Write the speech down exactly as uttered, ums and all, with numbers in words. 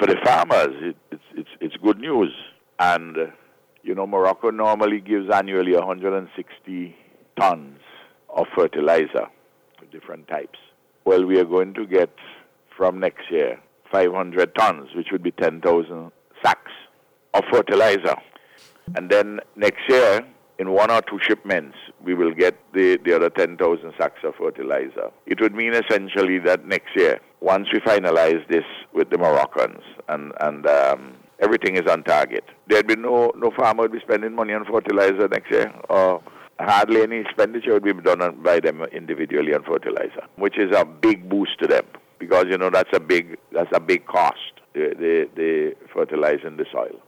for the farmers, it, it's, it's, it's good news. And, uh, you know, Morocco normally gives annually one hundred sixty tons of fertilizer of different types. Well, we are going to get from next year five hundred tons, which would be ten thousand sacks of fertilizer. And then next year, in one or two shipments, we will get the, the other ten thousand sacks of fertilizer. It would mean essentially that next year, once we finalize this with the Moroccans and, and um, everything is on target, there'd be no, no farmer would be spending money on fertilizer next year, or hardly any expenditure would be done on, by them individually on fertilizer, which is a big boost to them because, you know, that's a big, that's a big cost, the, the, the fertilizing the soil.